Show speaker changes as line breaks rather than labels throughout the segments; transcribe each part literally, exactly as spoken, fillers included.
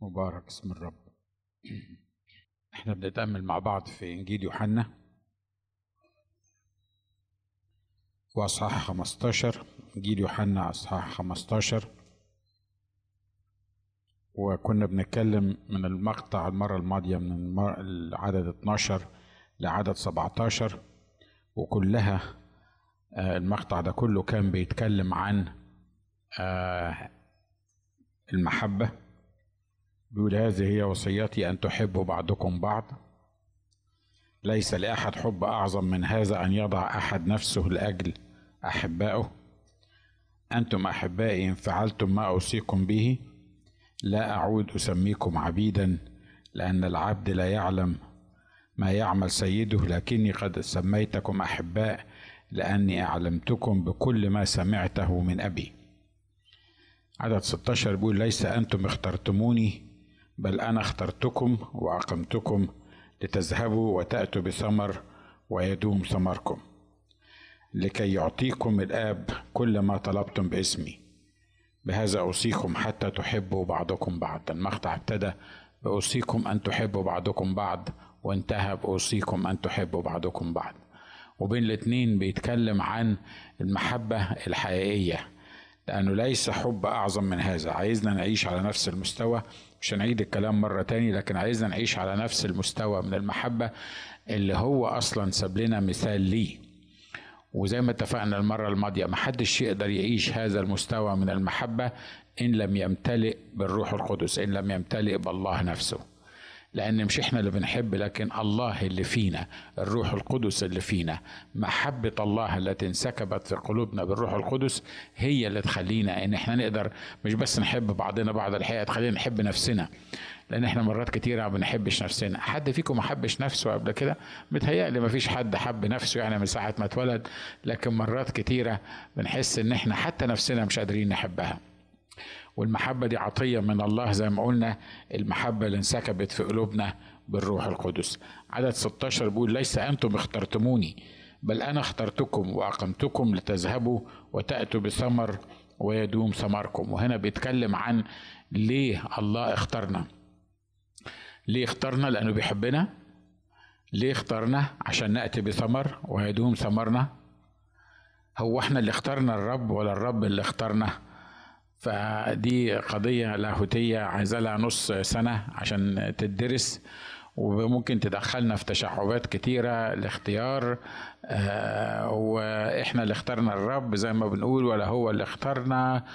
مبارك اسم الرب. احنا بنتأمل مع بعض في إنجيل يوحنا وأصحاح خمستاشر. إنجيل يوحنا أصحاح خمستاشر، وكنا بنتكلم من المقطع المرة الماضية من العدد اتناشر لعدد سبعتاشر، وكلها المقطع ده كله كان بيتكلم عن المحبة. بيقول: هذه هي وصيتي أن تحبوا بعضكم بعض، ليس لأحد حب أعظم من هذا أن يضع أحد نفسه لأجل أحبائه. أنتم أحبائي إن فعلتم ما أوصيكم به، لا أعود أسميكم عبيدا، لأن العبد لا يعلم ما يعمل سيده، لكني قد سميتكم أحباء لأني أعلمتكم بكل ما سمعته من أبي. عدد ستاشر بيقول: ليس أنتم اخترتموني، بل أنا اخترتكم وأقمتكم لتذهبوا وتأتوا بثمر ويدوم ثمركم، لكي يعطيكم الآب كل ما طلبتم باسمي. بهذا أوصيكم حتى تحبوا بعضكم بعضا. المقطع ابتدى بأوصيكم أن تحبوا بعضكم بعض، وانتهى بأوصيكم أن تحبوا بعضكم بعض. وبين الاثنين بيتكلم عن المحبة الحقيقية، لأنه ليس حب أعظم من هذا. عايزنا نعيش على نفس المستوى، مش هنعيد الكلام مرة تاني، لكن عايزنا نعيش على نفس المستوى من المحبة اللي هو أصلا ساب لنا مثال ليه. وزي ما اتفقنا المرة الماضية، محدش يقدر يعيش هذا المستوى من المحبة إن لم يمتلئ بالروح القدس، إن لم يمتلئ بالله نفسه. لأن مش إحنا اللي بنحب، لكن الله اللي فينا، الروح القدس اللي فينا. محبة الله التي انسكبت في قلوبنا بالروح القدس هي اللي تخلينا إن إحنا نقدر مش بس نحب بعضنا بعض، الحقيقة تخلينا نحب نفسنا. لأن إحنا مرات كتيرة ما بنحبش نفسنا. حد فيكم ما حبش نفسه قبل كده؟ متهيألي ما فيش حد حب نفسه يعني من ساعة ما اتولد، لكن مرات كتيرة بنحس إن إحنا حتى نفسنا مش قادرين نحبها. والمحبة دي عطية من الله زي ما قلنا، المحبة اللي انسكبت في قلوبنا بالروح القدس. عدد ستاشر بيقول: ليس أنتم اخترتموني، بل أنا اخترتكم وأقمتكم لتذهبوا وتأتوا بثمر ويدوم ثمركم. وهنا بيتكلم عن ليه الله اختارنا. ليه اختارنا؟ لأنه بيحبنا. ليه اختارنا؟ عشان نأتي بثمر ويدوم ثمرنا. هو احنا اللي اخترنا الرب ولا الرب اللي اختارنا؟ فدي قضية لاهوتية عايزة لها نص سنة عشان تدرس، وممكن تدخلنا في تشعبات كتيرة الاختيار. آه واحنا اللي اخترنا الرب زي ما بنقول، ولا هو اللي اخترنا،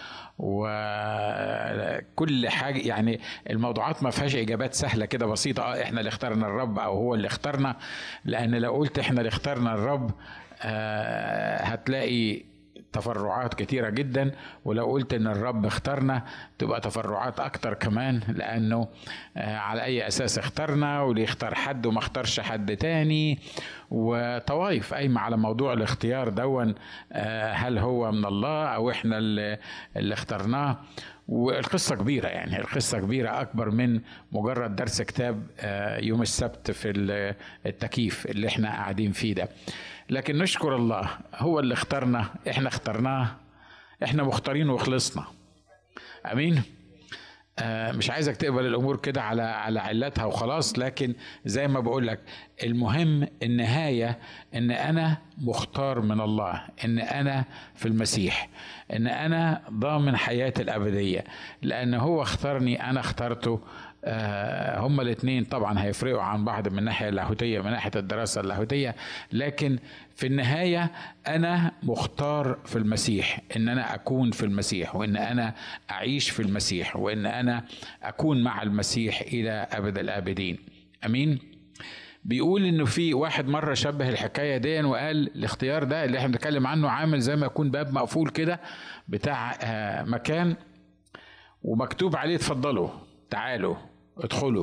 وكل حاجة. يعني الموضوعات ما فيهاش اجابات سهلة كده بسيطة، اه احنا اللي اخترنا الرب او هو اللي اخترنا. لان لو قلت احنا اللي اخترنا الرب آه هتلاقي تفرعات كتيرة جدا، ولو قلت ان الرب اختارنا تبقى تفرعات اكتر كمان، لانه على اي اساس اختارنا، وليه اختار حد وما اختارش حد تاني، وطوائف قايمة على موضوع الاختيار دون. هل هو من الله او احنا اللي, اللي اخترناه؟ والقصة كبيرة، يعني القصة كبيرة أكبر من مجرد درس كتاب يوم السبت في التكييف اللي احنا قاعدين فيه ده. لكن نشكر الله، هو اللي اخترنا، احنا اخترناه، احنا مختارين وخلصنا. امين. آه مش عايزك تقبل الامور كده على على علتها وخلاص، لكن زي ما بقول لك المهم النهايه ان انا مختار من الله، ان انا في المسيح، ان انا ضامن حياتي الابديه، لان هو اختارني انا اخترته. آه هما الاثنين طبعا هيفرقوا عن بعض من ناحيه اللاهوتيه، من ناحيه الدراسه اللاهوتيه، لكن في النهايه انا مختار في المسيح، ان انا اكون في المسيح، وان انا اعيش في المسيح، وان انا اكون مع المسيح الى ابد الابدين. امين. بيقول انه في واحد مره شبه الحكايه دي وقال الاختيار ده اللي احنا بنتكلم عنه عامل زي ما يكون باب مقفول كده بتاع آه مكان، ومكتوب عليه اتفضلوا تعالوا ادخلوا.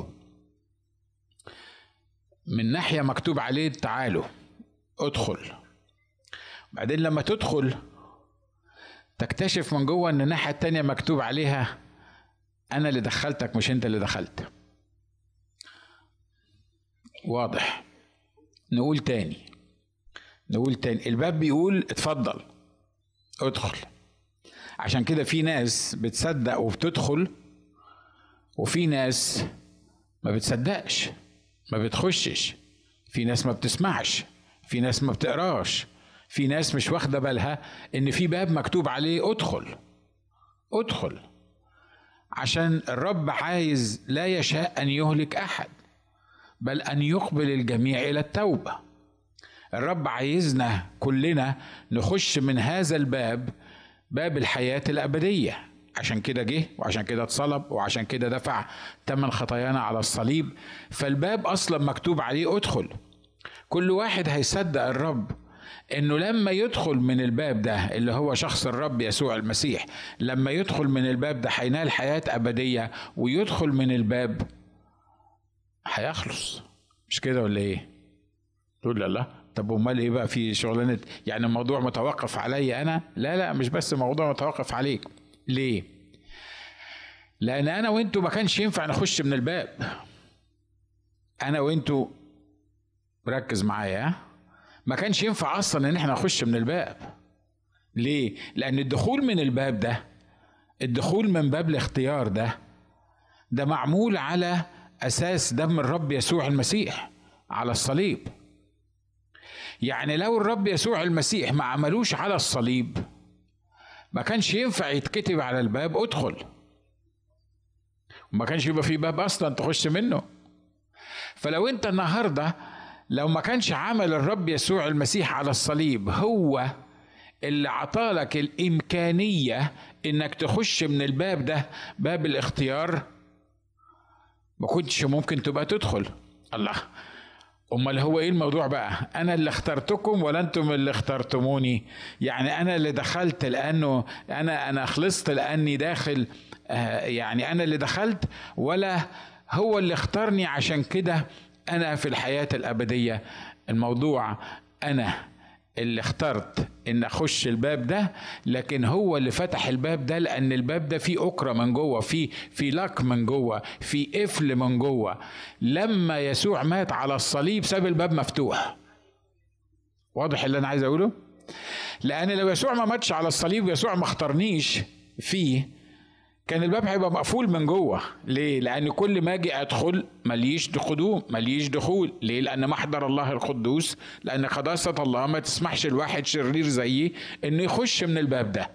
من ناحية مكتوب عليه تعالوا ادخل، بعدين لما تدخل تكتشف من جوه ان الناحية التانية مكتوب عليها انا اللي دخلتك مش انت اللي دخلت. واضح؟ نقول تاني نقول تاني الباب بيقول اتفضل ادخل. عشان كده في ناس بتصدق وبتدخل وفي ناس ما بتصدقش، ما بتخشش، في ناس ما بتسمعش، في ناس ما بتقراش، في ناس مش واخدة بالها ان في باب مكتوب عليه ادخل ادخل، عشان الرب عايز لا يشاء ان يهلك احد بل ان يقبل الجميع الى التوبة. الرب عايزنا كلنا نخش من هذا الباب، باب الحياة الأبدية. عشان كده جه، وعشان كده اتصلب، وعشان كده دفع ثمن خطايانا على الصليب. فالباب أصلا مكتوب عليه ادخل. كل واحد هيصدق الرب انه لما يدخل من الباب ده اللي هو شخص الرب يسوع المسيح، لما يدخل من الباب ده هينال حياة أبدية، ويدخل من الباب هيخلص. مش كده ولا ايه؟ تقول لا لا، طب امال ايه بقى في شغلانه؟ يعني الموضوع متوقف علي انا؟ لا لا، مش بس موضوع متوقف عليك. ليه؟ لان انا وانتوا ما كانش ينفع نخش من الباب. انا وانتوا ركز معايا، ما كانش ينفع اصلا ان احنا نخش من الباب. ليه؟ لان الدخول من الباب ده، الدخول من باب الاختيار ده، ده معمول على اساس دم الرب يسوع المسيح على الصليب. يعني لو الرب يسوع المسيح ما عملوش على الصليب، ما كانش ينفع يتكتب على الباب ادخل، وما كانش يبقى في باب اصلا تخش منه. فلو انت النهارده لو ما كانش عمل الرب يسوع المسيح على الصليب هو اللي عطالك الامكانيه انك تخش من الباب ده، باب الاختيار، ما كنتش ممكن تبقى تدخل. الله، امال هو ايه الموضوع بقى؟ انا اللي اخترتكم ولا انتم اللي اخترتموني؟ يعني انا اللي دخلت لانه انا انا خلصت لاني داخل، آه يعني انا اللي دخلت، ولا هو اللي اختارني عشان كده انا في الحياة الابدية؟ الموضوع انا اللي اخترت ان اخش الباب ده، لكن هو اللي فتح الباب ده، لان الباب ده فيه أكرة من جوه، فيه في لك من جوه، فيه قفل من جوه. لما يسوع مات على الصليب ساب الباب مفتوح. واضح اللي انا عايز اقوله؟ لان لو يسوع ما ماتش على الصليب، يسوع ما اختارنيش فيه، كان الباب هيبقى مقفول من جوه. ليه؟ لان كل ما اجي ادخل ماليش قدوم، ماليش دخول. ليه؟ لان محضر الله القدوس، لان قداسة الله ما تسمحش الواحد شرير زيي انه يخش من الباب ده.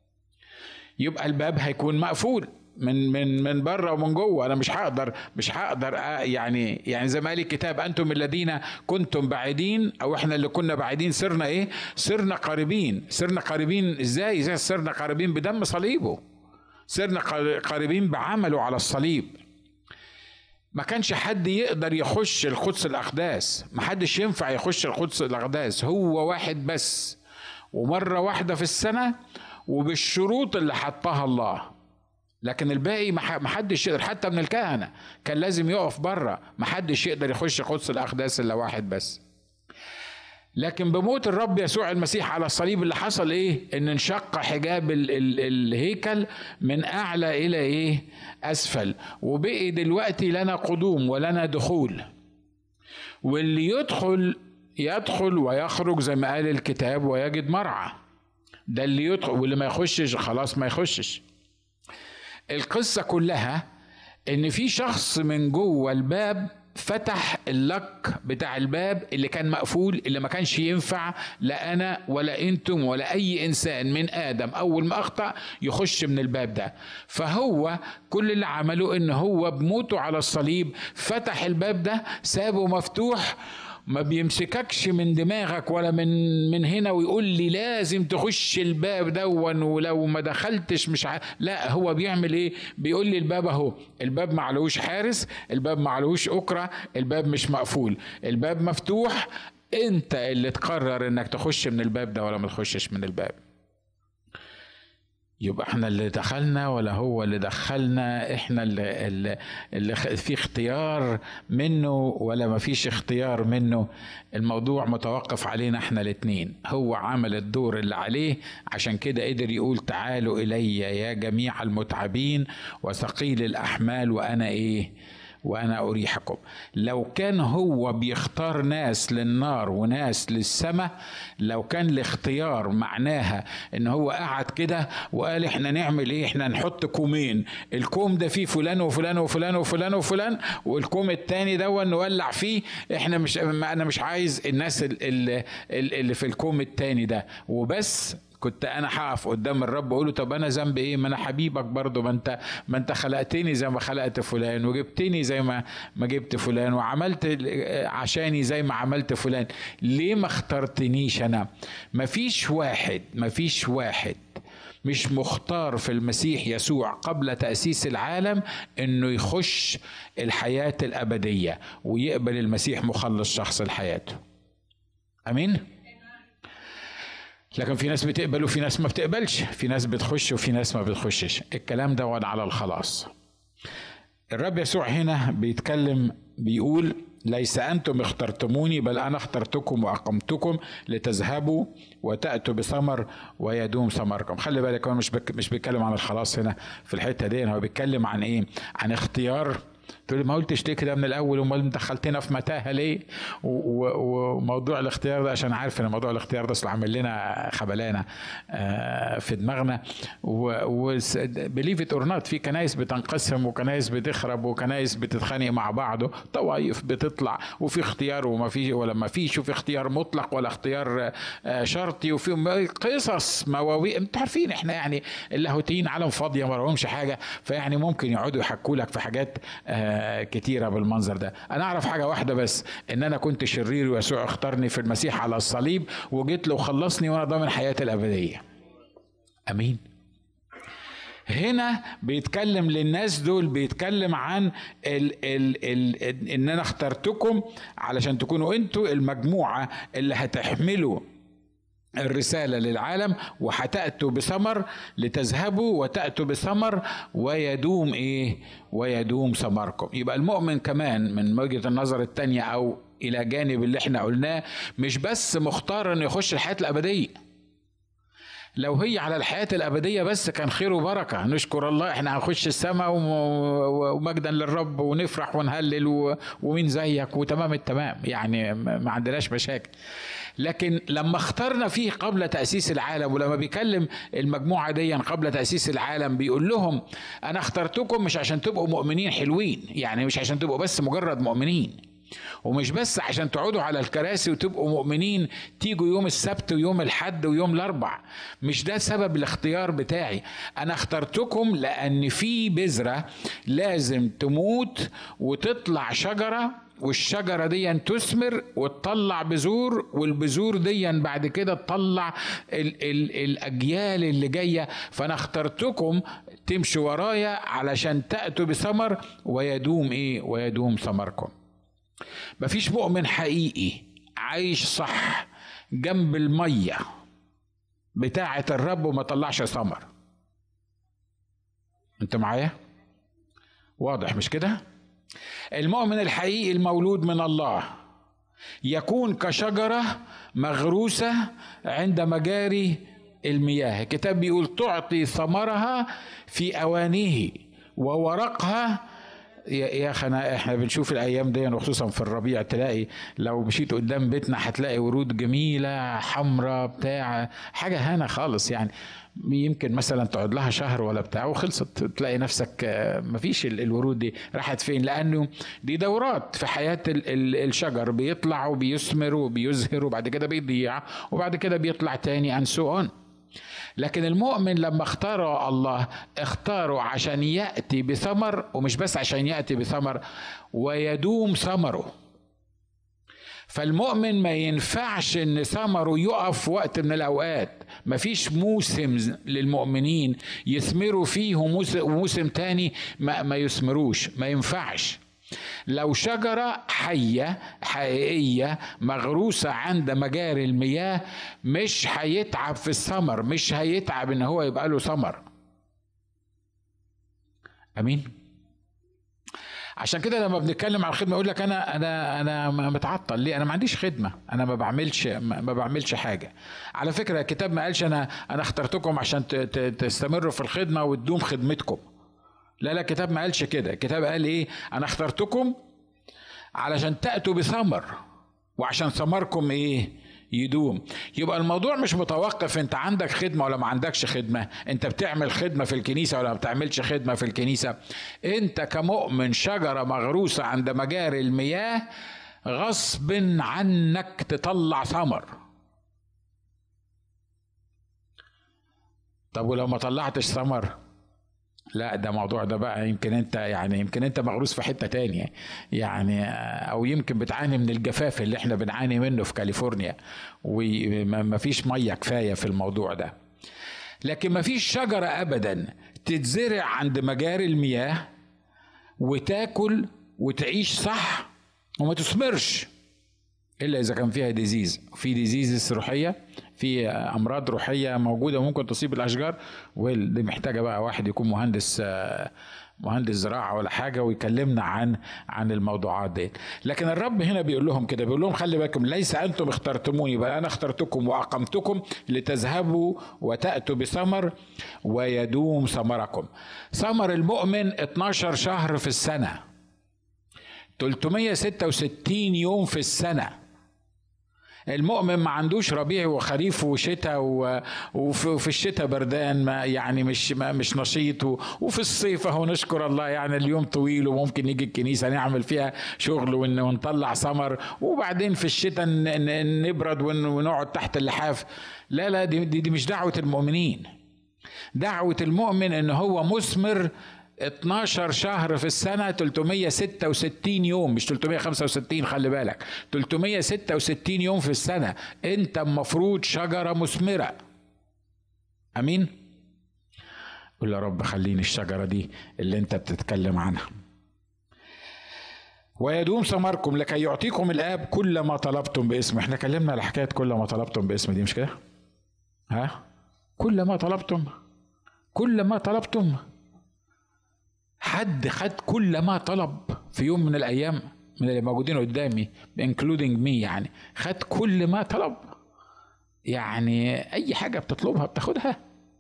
يبقى الباب هيكون مقفول من من من بره ومن جوه. انا مش هقدر مش هقدر يعني يعني زي ما قال الكتاب، انتم الذين كنتم بعيدين، او احنا اللي كنا بعيدين صرنا ايه؟ صرنا قريبين. صرنا قريبين ازاي؟ ازاي صرنا قريبين؟ بدم صليبه. صرنا قريبين بعمله على الصليب. ما كانش حد يقدر يخش القدس الأقداس، ما حدش ينفع يخش القدس الأقداس، هو واحد بس، ومرة واحدة في السنة، وبالشروط اللي حطها الله. لكن الباقي ما حدش يقدر، حتى من الكهنة كان لازم يقف بره، ما حدش يقدر يخش قدس الأقداس إلا واحد بس. لكن بموت الرب يسوع المسيح على الصليب اللي حصل ايه؟ ان انشق حجاب ال ال الهيكل من اعلى الى ايه؟ اسفل، وبقي دلوقتي لنا قدوم ولنا دخول. واللي يدخل يدخل ويخرج زي ما قال الكتاب ويجد مرعى. ده اللي يدخل، واللي ما يخشش خلاص ما يخشش. القصة كلها ان في شخص من جوه الباب فتح اللك بتاع الباب اللي كان مقفول، اللي ما كانش ينفع لا انا ولا انتم ولا اي انسان من ادم اول ما اخطأ يخش من الباب ده. فهو كل اللي عمله ان هو بموته على الصليب فتح الباب ده، سابه مفتوح. ما بيمسككش من دماغك ولا من من هنا ويقول لي لازم تخش الباب دون، ولو ما دخلتش مش ع... لا، هو بيعمل ايه؟ بيقول لي الباب اهو، الباب معلوش حارس، الباب معلوش أكرة، الباب مش مقفول، الباب مفتوح. انت اللي تقرر انك تخش من الباب ده ولا ما تخشش من الباب. يبقى احنا اللي دخلنا ولا هو اللي دخلنا؟ احنا اللي, اللي, اللي في اختيار منه ولا ما فيش اختيار منه؟ الموضوع متوقف علينا احنا الاتنين. هو عمل الدور اللي عليه، عشان كده قدر يقول تعالوا الي يا جميع المتعبين وثقيل الاحمال وانا ايه؟ وأنا أريحكم. لو كان هو بيختار ناس للنار وناس للسماء، لو كان الاختيار معناها إن هو قعد كده وقال إحنا نعمل إيه، إحنا نحط كومين، الكوم ده فيه فلان وفلان وفلان وفلان وفلان، والكوم التاني ده نولع فيه، إحنا مش أنا مش عايز الناس اللي, اللي في الكوم التاني ده وبس، كنت انا هقف قدام الرب واقول له طب انا ذنبي ايه؟ ما انا حبيبك برضه، ما انت ما انت خلقتني زي ما خلقت فلان، وجبتني زي ما ما جبت فلان، وعملت عشاني زي ما عملت فلان، ليه ما اخترتنيش انا؟ ما فيش واحد ما فيش واحد مش مختار في المسيح يسوع قبل تأسيس العالم انه يخش الحياة الأبدية ويقبل المسيح مخلص شخص لحياته. امين. لكن في ناس بتقبل وفي ناس ما بتقبلش، في ناس بتخش وفي ناس ما بتخشش. الكلام ده وضع على الخلاص. الرب يسوع هنا بيتكلم بيقول ليس أنتم اخترتموني بل أنا اخترتكم وأقمتكم لتذهبوا وتأتوا بثمر ويدوم ثمركم. خلي بالك هو مش بك مش بيتكلم عن الخلاص هنا في الحتة دي، هو بيتكلم عن إيه؟ عن اختيار. تقول ما قلتش ليه كده من الاول، وما دخلتنا في متاهه ليه؟ وموضوع الاختيار ده عشان عارف ان موضوع الاختيار ده اصل عامل لنا خبلانه في دماغنا. وبليف ات اور نوت، في كنايس بتنقسم وكنايس بتخرب وكنايس بتتخانق مع بعض، طوائف بتطلع، وفي اختيار وما في ولا ما فيش، وفي اختيار مطلق ولا اختيار شرطي، وفي قصص مواويل. انتوا عارفين احنا يعني اللاهوتيين عالم فاضيه ما لهمش حاجه، فيعني ممكن يقعدوا يحكوا لك في حاجات كتيرة بالمنظر ده. أنا أعرف حاجة واحدة بس، إن أنا كنت شرير ويسوع اختارني في المسيح على الصليب وجيت له وخلصني وأنا ضامن حياتي الأبدية. أمين. هنا بيتكلم للناس دول، بيتكلم عن ال ال ال إن أنا اخترتكم علشان تكونوا أنتوا المجموعة اللي هتحملوا الرسالة للعالم وهتأتوا بثمر، لتذهبوا وتأتوا بثمر ويدوم ايه؟ ويدوم ثمركم. يبقى المؤمن كمان من وجهة النظر التانية او الى جانب اللي احنا قلناه، مش بس مختار انه يخش الحياة الابدية. لو هي على الحياة الأبدية بس كان خير وبركة، نشكر الله، احنا هنخش السماء ومجدا للرب ونفرح ونهلل ومين زيك وتمام التمام، يعني ما عندناش مشاكل. لكن لما اخترنا فيه قبل تأسيس العالم، ولما بيكلم المجموعة دي قبل تأسيس العالم بيقول لهم أنا اخترتكم مش عشان تبقوا مؤمنين حلوين، يعني مش عشان تبقوا بس مجرد مؤمنين، ومش بس عشان تقعدوا على الكراسي وتبقوا مؤمنين تيجوا يوم السبت ويوم الحد ويوم الاربع، مش ده سبب الاختيار بتاعي. انا اخترتكم لان في بذرة لازم تموت وتطلع شجرة، والشجرة دي تثمر وتطلع بذور، والبذور دي بعد كده تطلع ال ال الأجيال اللي جاية. فأنا اخترتكم تمشوا ورايا علشان تأتوا بثمر ويدوم إيه؟ ويدوم ثمركم. مفيش مؤمن حقيقي عايش صح جنب المية بتاعة الرب وما طلعش ثمر. انت معايا؟ واضح مش كده؟ المؤمن الحقيقي المولود من الله يكون كشجرة مغروسة عند مجاري المياه. الكتاب بيقول تعطي ثمرها في أوانيه وورقها. يا اخي احنا بنشوف الايام دي وخصوصا في الربيع، تلاقي لو مشيت قدام بيتنا هتلاقي ورود جميله حمراء بتاع حاجه هنا خالص، يعني يمكن مثلا تقعد لها شهر ولا بتاع وخلصت، تلاقي نفسك مفيش الورود دي راحت فين، لانه دي دورات في حياه الشجر، بيطلع وبيثمر وبيزهر وبعد كده بيضيع وبعد كده بيطلع تاني and so on. لكن المؤمن لما اختاره الله اختاره عشان يأتي بثمر، ومش بس عشان يأتي بثمر ويدوم ثمره. فالمؤمن ما ينفعش ان ثمره يقف وقت من الاوقات، مفيش موسم للمؤمنين يثمروا فيه وموسم تاني ما, ما يثمروش، ما ينفعش. لو شجرة حية حقيقية مغروسة عند مجاري المياه مش هيتعب في الثمر، مش هيتعب ان هو يبقى له ثمر. امين. عشان كده لما بنتكلم على الخدمه يقول لك انا انا انا متعطل ليه؟ انا ما عنديش خدمه، انا ما بعملش ما بعملش حاجه. على فكره الكتاب ما قالش انا انا اخترتكم عشان تستمروا في الخدمه وتدوم خدمتكم. لا لا، الكتاب ما قالش كده. الكتاب قال ايه؟ انا اخترتكم علشان تأتوا بثمر، وعشان ثمركم ايه؟ يدوم. يبقى الموضوع مش متوقف انت عندك خدمة ولا ما عندكش خدمة، انت بتعمل خدمة في الكنيسة ولا ما بتعملش خدمة في الكنيسة. انت كمؤمن شجرة مغروسة عند مجاري المياه، غصب عنك تطلع ثمر. طب ولو ما طلعتش ثمر؟ لا، ده موضوع ده بقى يمكن انت يعني يمكن انت مغروس في حتة تانية يعني، او يمكن بتعاني من الجفاف اللي احنا بنعاني منه في كاليفورنيا، وما فيش مية كفاية في الموضوع ده. لكن ما فيش شجرة ابدا تتزرع عند مجاري المياه وتاكل وتعيش صح وما تثمرش، الا اذا كان فيها ديزيز. في ديزيزز روحيه، في امراض روحيه موجوده ممكن تصيب الاشجار، ودي محتاجه بقى واحد يكون مهندس مهندس زراعه ولا حاجه ويكلمنا عن عن الموضوعات دي. لكن الرب هنا بيقول لهم كده، بيقول لهم خلي بالكم، ليس انتم اخترتموني بل انا اخترتكم واقمتكم لتذهبوا وتاتوا بثمر ويدوم ثمركم. ثمر المؤمن اتناشر شهر في السنه، ثلاثمية وستة وستين يوم في السنه. المؤمن ما عندوش ربيع وخريف وشتاء، وفي الشتاء بردان، ما يعني مش ما مش نشيط، وفي الصيف اهو نشكر الله يعني اليوم طويل وممكن نيجي الكنيسه نعمل فيها شغل ونطلع ثمر، وبعدين في الشتاء نبرد ونقعد تحت اللحاف. لا لا، دي, دي, دي مش دعوه المؤمنين. دعوه المؤمن ان هو مثمر اتناشر شهر في السنة، ثلاثمية وستة وستين يوم، مش ثلاثمية وخمسة وستين، خلي بالك، ثلاثمية وستة وستين يوم في السنة. انت مفروض شجرة مثمرة. امين. قول يا رب خليني الشجرة دي اللي انت بتتكلم عنها. ويدوم ثمركم لكي يعطيكم الآب كل ما طلبتم باسم. احنا كلمنا على حكاية كل ما طلبتم باسم دي، مش كده؟ ها؟ كل ما طلبتم، كل ما طلبتم. حد خد كل ما طلب في يوم من الأيام من اللي موجودين قدامي including me؟ يعني خد كل ما طلب؟ يعني أي حاجة بتطلبها بتاخدها؟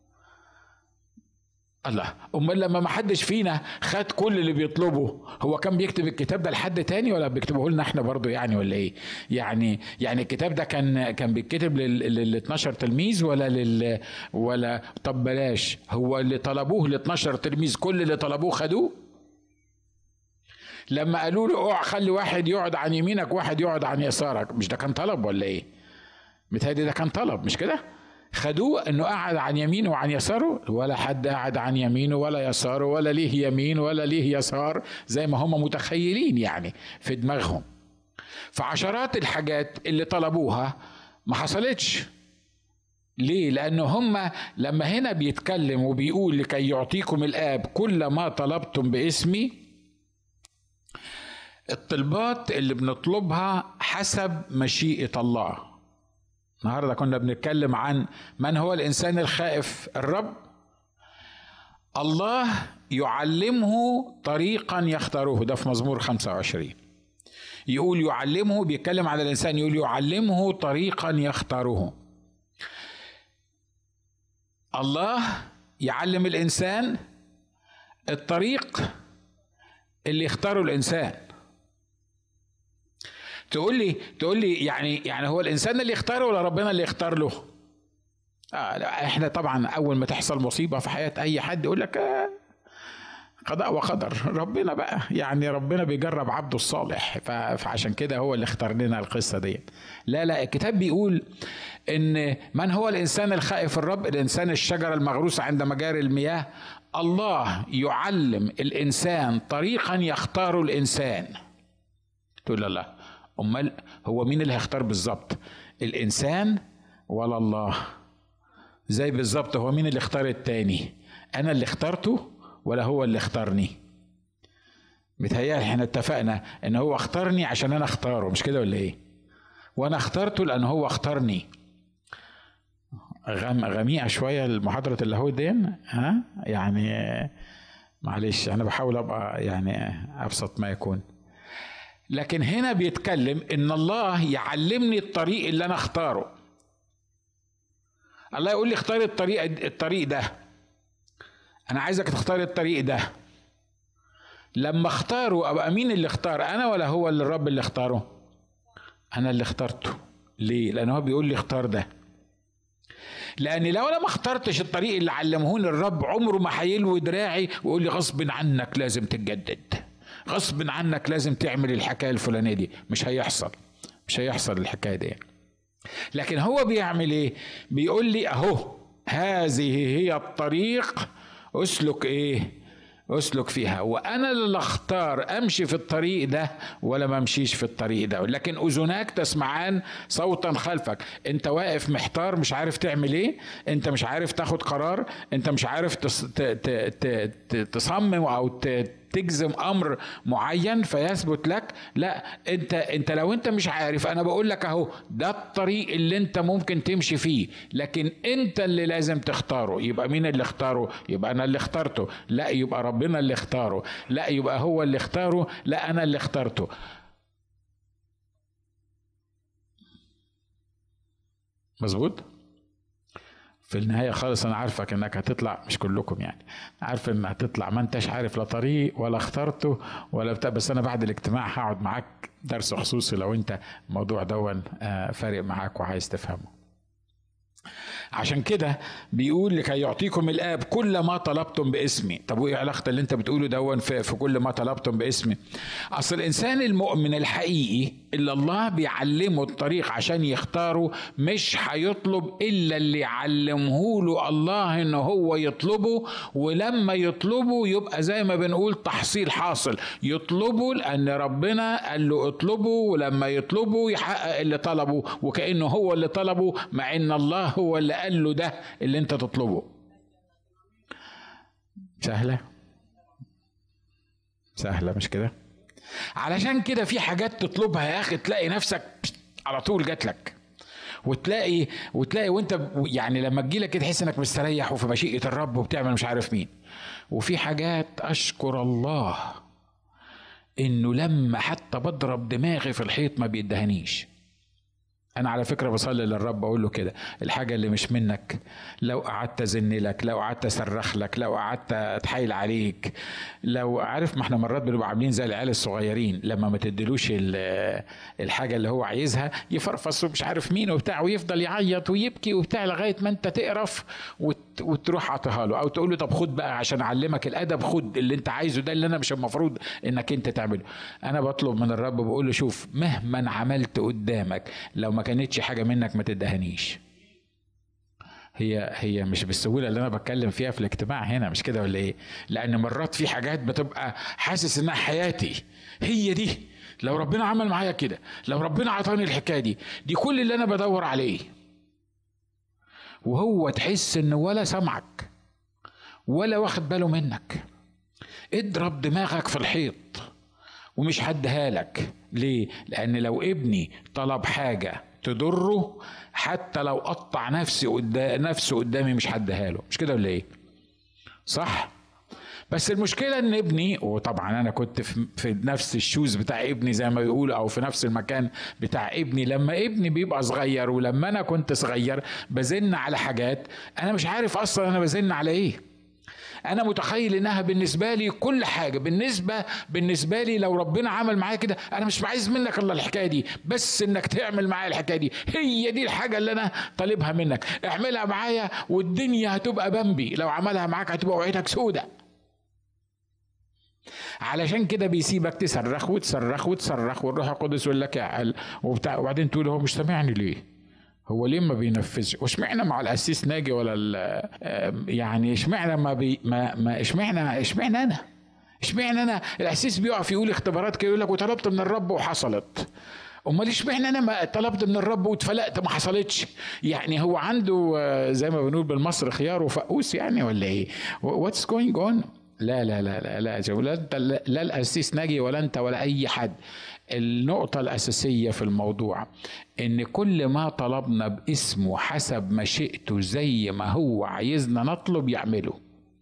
الله. أمال لما ما حدش فينا خد كل اللي بيطلبه، هو كان بيكتب الكتاب ده لحد تاني ولا بيكتبه لنا احنا برضو يعني، ولا ايه؟ يعني يعني الكتاب ده كان كان بيتكتب لل اتناشر تلميذ ولا لل ولا طب بلاش، هو اللي طلبوه ال اتناشر تلميذ كل اللي طلبوه خدوه؟ لما قالوا له اوعى خلي واحد يقعد عن يمينك واحد يقعد عن يسارك، مش ده كان طلب ولا ايه؟ متهيألي ده كان طلب، مش كده؟ خدوه انه قعد عن يمينه وعن يساره؟ ولا حد قعد عن يمينه ولا يساره، ولا ليه يمين ولا ليه يسار زي ما هم متخيلين يعني في دماغهم. فعشرات الحاجات اللي طلبوها ما حصلتش. ليه؟ لأنه هم لما هنا بيتكلم وبيقول لكي يعطيكم الآب كل ما طلبتم باسمي، الطلبات اللي بنطلبها حسب مشيئة الله. النهارده كنا بنتكلم عن من هو الإنسان الخائف الرب. الله يعلمه طريقا يختاره، ده في مزمور خمسة وعشرين يقول يعلمه، بيتكلم على الإنسان يقول يعلمه طريقا يختاره. الله يعلم الإنسان الطريق اللي يختاره الإنسان. تقول لي تقول لي يعني يعني هو الانسان اللي يختاره ولا ربنا اللي يختار له؟ آه لا، احنا طبعا اول ما تحصل مصيبه في حياه اي حد يقول لك آه قضاء وقدر، ربنا بقى يعني ربنا بيجرب عبده الصالح، فعشان كده هو اللي اختار لنا القصه دي. لا لا، الكتاب بيقول ان من هو الانسان الخائف الرب، الانسان الشجره المغروسه عند مجاري المياه. الله يعلم الانسان طريقا يختار الانسان. تقول لا لا، امال هو مين اللي هيختار بالظبط، الانسان ولا الله؟ زي بالظبط هو مين اللي اختار التاني، انا اللي اخترته ولا هو اللي اختارني؟ متهيألي احنا اتفقنا ان هو اختارني عشان انا اختاره، مش كده ولا ايه؟ وانا اخترته لان هو اختارني. غم غميقه شويه المحاضره اللاهوت دي، ها يعني معلش انا بحاول ابقى يعني ابسط ما يكون. لكن هنا بيتكلم ان الله يعلمني الطريق اللي انا اختاره. الله يقول لي اختار الطريق الطريق ده، انا عايزك تختار الطريق ده. لما اختاره ابقى مين اللي اختار؟ انا ولا هو اللي الرب اللي اختاره؟ انا اللي اخترته. ليه؟ لان هو بيقول لي اختار ده. لأني لو أنا ما اخترتش الطريق اللي علمهوني الرب عمره ما هيلوي دراعي ويقول لي غصب عنك لازم تتجدد، غصب عنك لازم تعمل الحكاية الفلانية دي. مش هيحصل، مش هيحصل الحكاية دي. لكن هو بيعمل إيه؟ بيقول لي أهو هذه هي الطريق، أسلك إيه؟ أسلك فيها. وأنا اللي اختار أمشي في الطريق ده ولا ما امشيش في الطريق ده. لكن أذناك تسمعان صوتا خلفك. أنت واقف محتار مش عارف تعمل إيه، أنت مش عارف تاخد قرار، أنت مش عارف تصمم أو تجزم امر معين فيثبت لك. لا، انت انت لو انت مش عارف، انا بقول لك اهو ده الطريق اللي انت ممكن تمشي فيه، لكن انت اللي لازم تختاره. يبقى مين اللي اختاره؟ يبقى انا اللي اخترته؟ لا، يبقى ربنا اللي اختاره؟ لا، يبقى هو اللي اختاره؟ لا، انا اللي اخترته. مظبوط. في النهاية خالص أنا عارفك إنك هتطلع، مش كلكم يعني، عارف إن هتطلع ما أنتش عارف لا طريق ولا اخترته ولا بتاع. بس أنا بعد الاجتماع هقعد معاك درس خصوصي لو أنت الموضوع دون فارق معاك وعايز تفهمه. عشان كده بيقول لكي يعطيكم الآب كل ما طلبتم باسمي. طب وايه علاقة اللي انت بتقوله دون في, في كل ما طلبتم باسمي؟ اصل الانسان المؤمن الحقيقي اللي الله بيعلمه الطريق عشان يختاره مش هيطلب الا اللي يعلمه له الله انه هو يطلبه. ولما يطلبه يبقى زي ما بنقول تحصيل حاصل، يطلبه لان ربنا قال له اطلبه، ولما يطلبه يحقق اللي طلبه وكأنه هو اللي طلبه، مع ان الله هو اللي قال له ده اللي انت تطلبه. سهلة سهلة مش كده؟ علشان كده في حاجات تطلبها يا اخي تلاقي نفسك على طول جات لك، وتلاقي وتلاقي وانت يعني لما تجيلك كده تحس انك مستريح وفي مشيئة الرب وبتعمل مش عارف مين. وفي حاجات اشكر الله انه لما حتى بضرب دماغي في الحيط ما بيدهنيش. انا على فكره بصلي للرب اقول له كده، الحاجه اللي مش منك لو قعدت ازن لك، لو قعدت اصرخ لك، لو قعدت اتحايل عليك، لو عارف، ما احنا مرات بنبقى عاملين زي العيال الصغيرين لما ما تديلوش الحاجه اللي هو عايزها يفرفص ومش عارف مين وبتاع ويفضل يعيط ويبكي وبتاع لغايه ما انت تقرف وتروح عطيها له، او تقول له طب خد بقى عشان اعلمك الادب، خد اللي انت عايزه ده اللي انا مش المفروض انك انت تعمله. انا بطلب من الرب بقول له شوف، مهما عملت قدامك لو ما كانتش حاجه منك ما تدهنيش. هي هي مش بالسهوله اللي انا بتكلم فيها في الاجتماع هنا، مش كده ولا ايه؟ لان مرات في حاجات بتبقى حاسس انها حياتي، هي دي لو ربنا عمل معايا كده، لو ربنا عطاني الحكايه دي، دي كل اللي انا بدور عليه. وهو تحس انه ولا سمعك ولا واخد باله منك. اضرب دماغك في الحيط ومش هديها لك. ليه؟ لان لو ابني طلب حاجه تضره حتى لو قطع نفسي قدام نفسه قدامي مش هديها له، مش كده ولا ايه؟ صح؟ بس المشكله ان ابني، وطبعا انا كنت في, في نفس الشوز بتاع ابني زي ما بيقولوا، او في نفس المكان بتاع ابني، لما ابني بيبقى صغير ولما انا كنت صغير بزن على حاجات انا مش عارف اصلا انا بزن على ايه. انا متخيل انها بالنسبه لي كل حاجه، بالنسبه بالنسبه لي لو ربنا عمل معايا كده انا مش عايز منك الا الحكايه دي، بس انك تعمل معايا الحكايه دي، هي دي الحاجه اللي انا طالبها منك، اعملها معايا والدنيا هتبقى بمبي، لو عملها معاك هتبقى وعيتك سودة. علشان كده بيسيبك تصرخ وتصرخ وتصرخ والروح القدس يقول لك اعقل وبتاع، وبعدين تقول هو مش سامعني ليه؟ هو ليه ما بينفذش؟ واشمعنى مع القسيس ناجي ولا يعني اشمعنى ما بي ما ما اشمعنى اشمعنى انا اشمعنى انا القسيس بيقف يقول اختبارات كده يقول لك وطلبت من الرب وحصلت، امال اشمعنى انا ما طلبت من الرب واتفلقت ما حصلتش؟ يعني هو عنده زي ما بنقول بالمصري خيار وفقوس يعني ولا ايه؟ واتس جوينج اون؟ لا لا لا لا لا لا انت لا القسيس ناجي ولا انت ولا اي حد. النقطة الأساسية في الموضوع إن كل ما طلبنا باسمه حسب مشيئته زي ما هو عايزنا نطلب يعمله،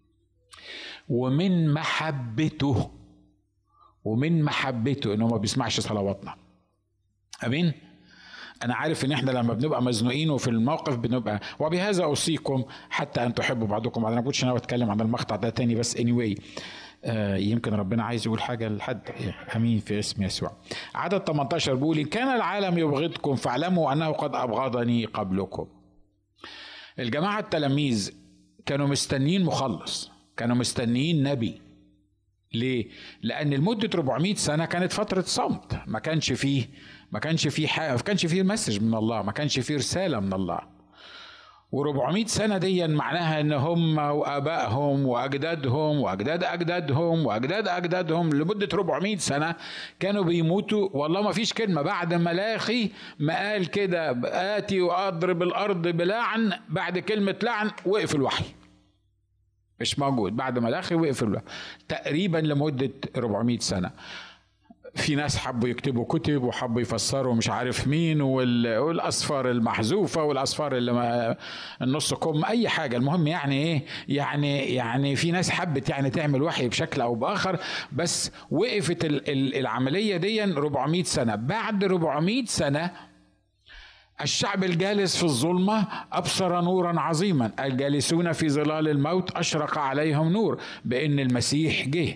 ومن محبته ومن محبته إنه ما بيسمعش صلواتنا. أمين؟ أنا عارف إن إحنا لما بنبقى مزنوقين وفي الموقف بنبقى، وبهذا أوصيكم حتى أن تحبوا بعضكم بعض. أنا ما كنتش ناوي أتكلم عن المقطع ده تاني، بس anyway آه يمكن ربنا عايز يقول حاجة لحد. امين في اسم يسوع. عدد ثمانية عشر بيقول: إن كان العالم يبغضكم فاعلموا انه قد ابغضني قبلكم. الجماعة التلاميذ كانوا مستنين مخلص، كانوا مستنين نبي. ليه؟ لأن لمدة أربعمائة سنة كانت فترة صمت، ما كانش فيه ما كانش فيه حاجة، ما كانش فيه مسج من الله، ما كانش فيه رسالة من الله. وأربعمائة سنة دي معناها ان هم وابائهم واجدادهم واجداد اجدادهم واجداد اجدادهم لمدة أربعمائة سنة كانوا بيموتوا. والله ما فيش كلمة بعد ملاخي ما قال كده: آتي واضرب الارض بلعن، بعد كلمة لعن وقف الوحي، مش موجود. بعد ملاخي وقف الوحي تقريبا لمدة أربعمائة سنة. في ناس حبوا يكتبوا كتب وحبوا يفسروا مش عارف مين، والأصفار المحذوفة والأصفار اللي ما النص كم أي حاجة. المهم يعني إيه، يعني يعني في ناس حبت يعني تعمل وحي بشكل أو بآخر، بس وقفت العملية دي أربعمائة سنة. بعد أربعمائة سنة الشعب الجالس في الظلمة أبصر نورا عظيما، الجالسون في ظلال الموت أشرق عليهم نور، بأن المسيح جه.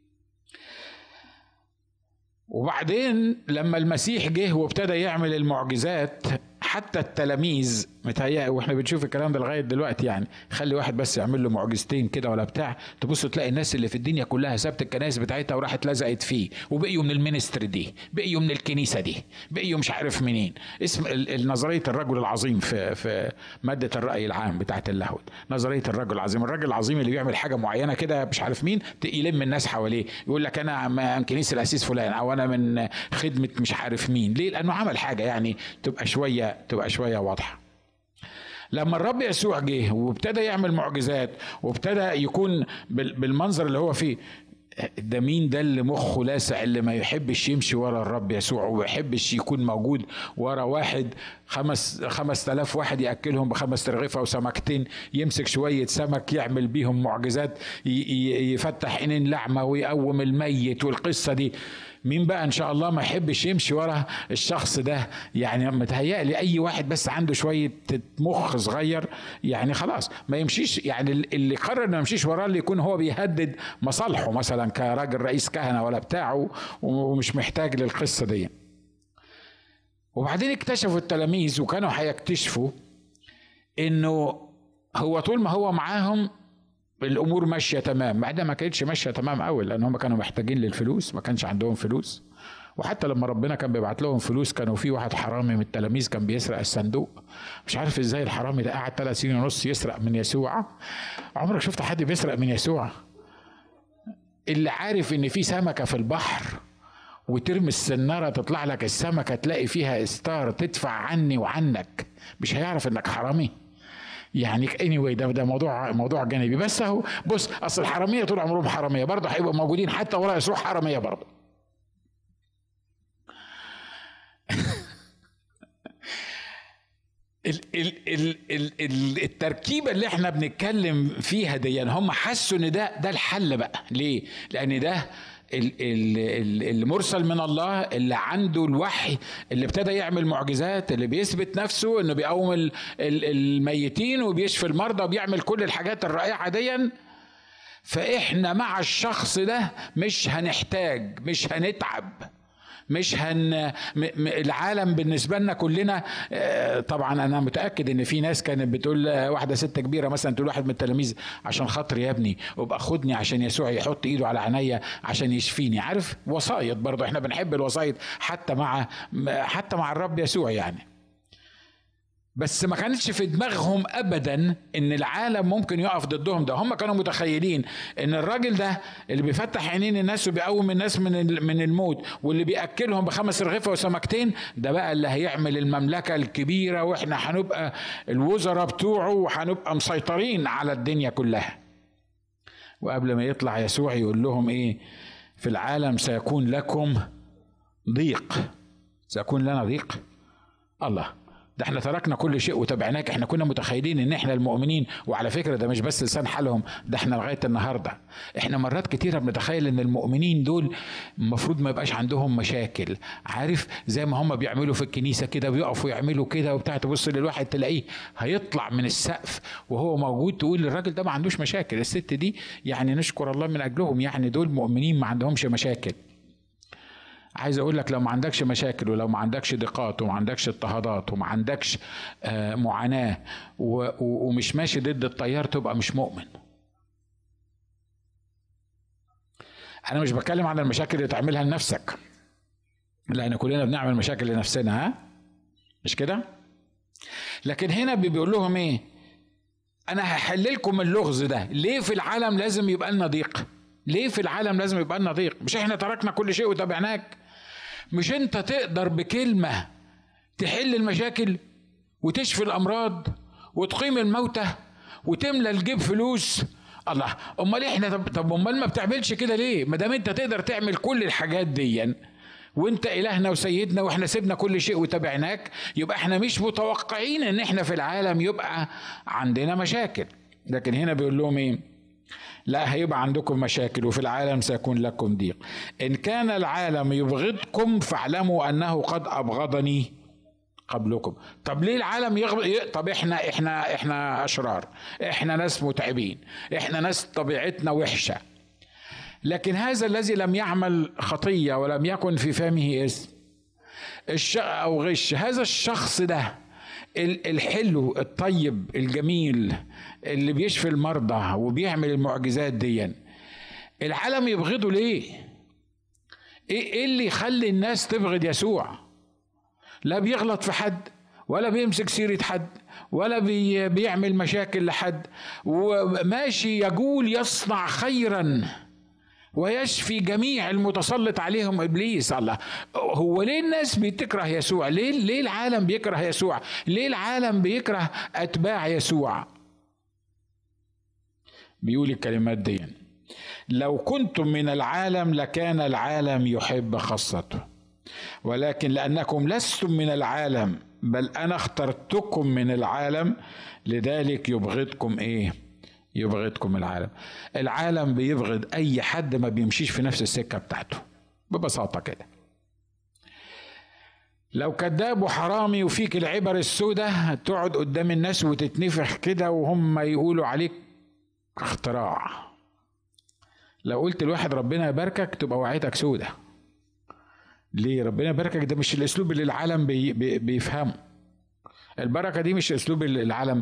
وبعدين لما المسيح جه وابتدى يعمل المعجزات، حتى التلاميذ متهيأ، واحنا بنشوف الكلام ده لغايه دلوقتي، يعني خلي واحد بس يعمل له معجزتين كده ولا بتاع، تبص تلاقي الناس اللي في الدنيا كلها سابت الكنائس بتاعتها وراحت لزقت فيه، وبقيوا من المينستري دي، بقيوا من الكنيسه دي، بقيوا مش عارف منين. اسم نظريه الرجل العظيم في في ماده الراي العام بتاعت اللاهوت، نظريه الرجل العظيم. الرجل العظيم اللي بيعمل حاجه معينه كده مش عارف مين، يلم الناس حواليه يقول لك انا من كنيسه الاسيس فلان، او انا من خدمه مش عارف مين. ليه؟ لانه عمل حاجه يعني تبقى شويه تبقى شويه واضحه. لما الرب يسوع جه وابتدى يعمل معجزات وابتدى يكون بالمنظر اللي هو فيه، ده مين ده اللي مخه لاسع، اللي ما يحبش يمشي ورا الرب يسوع وما يحبش يكون موجود ورا واحد خمس خمس تلاف واحد يأكلهم بخمس ترغيفة وسمكتين، يمسك شوية سمك يعمل بيهم معجزات، يفتح عينين لعمة ويقوم الميت والقصة دي. مين بقى ان شاء الله ما يحبش يمشي ورا الشخص ده؟ يعني متهيألي اي واحد بس عنده شويه مخ صغير يعني خلاص ما يمشيش. يعني اللي قرر انه ما يمشيش وراه اللي يكون هو بيهدد مصالحه مثلا كراجل رئيس كهنه ولا بتاعه، ومش محتاج للقصه دي. وبعدين اكتشفوا التلاميذ وكانوا هيكتشفوا انه هو طول ما هو معاهم الامور ماشيه تمام، مع انها ما كانتش ماشيه تمام قوي، لان هم كانوا محتاجين للفلوس، ما كانش عندهم فلوس. وحتى لما ربنا كان بيبعت لهم فلوس، كانوا في واحد حرامي من التلاميذ كان بيسرق الصندوق. مش عارف ازاي الحرامي ده قعد ثلاث سنين ونص يسرق من يسوع. عمرك شفت حد بيسرق من يسوع؟ اللي عارف ان في سمكه في البحر وترمي السناره تطلع لك السمكه تلاقي فيها استار تدفع عني وعنك، مش هيعرف انك حرامي. يعني anyway ده ده موضوع موضوع جانبي. بس اهو بص، اصل الحراميه طول عمرهم حراميه، برضه هيبقوا موجودين حتى ورا يسوع حراميه برضه. ال ال ال ال التركيبه اللي احنا بنتكلم فيها دي، هم حسوا ان ده ده الحل بقى. ليه؟ لان ده المرسل من الله اللي عنده الوحي، اللي ابتدى يعمل معجزات، اللي بيثبت نفسه انه بيقوم الميتين وبيشفي المرضى وبيعمل كل الحاجات الرائعة دي. فاحنا مع الشخص ده مش هنحتاج، مش هنتعب، مش هن العالم بالنسبه لنا كلنا. طبعا انا متاكد ان في ناس كانت بتقول، واحده ست كبيره مثلا تقول واحد من التلاميذ: عشان خاطر يا ابني وابقى خدني عشان يسوع يحط ايده على عينيا عشان يشفيني. عارف وصايد برضه، احنا بنحب الوصايد حتى مع حتى مع الرب يسوع يعني. بس ما كانتش في دماغهم ابدا ان العالم ممكن يقف ضدهم. ده هم كانوا متخيلين ان الراجل ده اللي بيفتح عينين الناس وبيقوم الناس من من الموت واللي بياكلهم بخمس رغيفه وسمكتين، ده بقى اللي هيعمل المملكه الكبيره، واحنا هنبقى الوزراء بتوعه وهنبقى مسيطرين على الدنيا كلها. وقبل ما يطلع يسوع يقول لهم ايه؟ في العالم سيكون لكم ضيق. سيكون لنا ضيق؟ الله، ده احنا تركنا كل شيء وتبعناك. احنا كنا متخيلين ان احنا المؤمنين، وعلى فكرة ده مش بس لسان حالهم، ده احنا لغاية النهاردة احنا مرات كتيرة بنتخيل ان المؤمنين دول المفروض ما يبقاش عندهم مشاكل. عارف زي ما هم بيعملوا في الكنيسة كده، بيقفوا يعملوا كده وبتاع، تبص للواحد تلاقيه هيطلع من السقف وهو موجود، تقول الراجل ده ما عندوش مشاكل، الست دي يعني نشكر الله من اجلهم، يعني دول مؤمنين ما عندهمش مشاكل. عايز اقول لك لو ما عندكش مشاكل، ولو ما عندكش ضيقات، وما عندكش اضطهادات، وما عندكش آه معاناة، ومش ماشي ضد التيار، تبقى مش مؤمن. انا مش بتكلم عن المشاكل اللي تعملها لنفسك، لان كلنا بنعمل مشاكل لنفسنا، ها مش كده؟ لكن هنا بيقول لهم ايه؟ انا هحل لكم اللغز ده. ليه في العالم لازم يبقى لنا ضيق؟ ليه في العالم لازم يبقى لنا ضيق؟ مش احنا تركنا كل شيء وتبعناك؟ مش انت تقدر بكلمة تحل المشاكل وتشفي الامراض وتقيم الموتى وتملى الجيب فلوس؟ الله، امال احنا طب, طب امال ما بتعملش كده ليه؟ ما دام انت تقدر تعمل كل الحاجات دي وانت الهنا وسيدنا، واحنا سيبنا كل شيء وتبعناك، يبقى احنا مش متوقعين ان احنا في العالم يبقى عندنا مشاكل. لكن هنا بيقول لهم ايه؟ لا، هيبقى عندكم مشاكل وفي العالم سيكون لكم ضيق. إن كان العالم يبغضكم فاعلموا أنه قد أبغضني قبلكم. طب ليه العالم يغضب؟ طب احنا احنا احنا أشرار، احنا ناس متعبين، احنا ناس طبيعتنا وحشة. لكن هذا الذي لم يعمل خطية ولم يكن في فمه اسم أو غش، هذا الشخص ده الحلو الطيب الجميل اللي بيشفي المرضى وبيعمل المعجزات دي، العالم يبغضه ليه؟ ايه اللي يخلي الناس تبغض يسوع؟ لا بيغلط في حد، ولا بيمسك سيرة حد، ولا بي بيعمل مشاكل لحد، وماشي يقول يصنع خيرا ويشفي جميع المتسلط عليهم إبليس. الله، هو ليه الناس بتكره يسوع؟ ليه ليه العالم بيكره يسوع؟ ليه العالم بيكره أتباع يسوع؟ بيقول الكلمات دي: لو كنتم من العالم لكان العالم يحب خاصته، ولكن لأنكم لستم من العالم بل أنا اخترتكم من العالم لذلك يبغضكم إيه؟ يبغضكم العالم. العالم بيبغض أي حد ما بيمشيش في نفس السكة بتاعته، ببساطة كده. لو كذاب وحرامي وفيك العبر السوداء تقعد قدام الناس وتتنفخ كده وهم يقولوا عليك اختراع. لو قلت الواحد ربنا يباركك تبقى وعيتك سوداء. ليه ربنا يباركك؟ ده مش الاسلوب اللي العالم بي بي بيفهمه. البركة دي مش اسلوب العالم.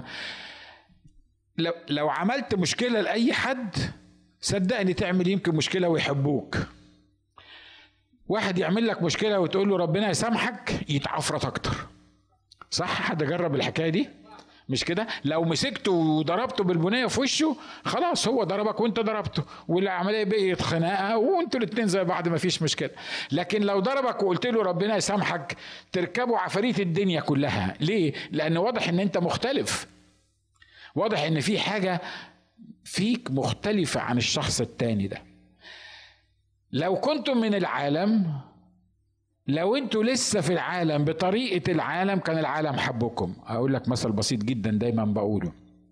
لو لو عملت مشكلة لأي حد صدقني تعمل يمكن مشكلة ويحبوك. واحد يعمل لك مشكلة وتقول له ربنا يسامحك يتعفرت أكتر. صح؟ حد جرب الحكاية دي؟ مش كده؟ لو مسكته وضربته بالبنية في وشه خلاص هو ضربك وانت ضربته، والعملية بقيت خناقة وانتوا الاتنين زي بعض ما فيش مشكلة. لكن لو ضربك وقلت له ربنا يسامحك تركبوا عفاريت الدنيا كلها. ليه؟ لأن واضح ان انت مختلف، واضح ان في حاجة فيك مختلفة عن الشخص التاني ده. لو كنتم من العالم، لو انتوا لسه في العالم بطريقة العالم كان العالم حبكم. اقول لك مثل بسيط جدا دايما بقوله: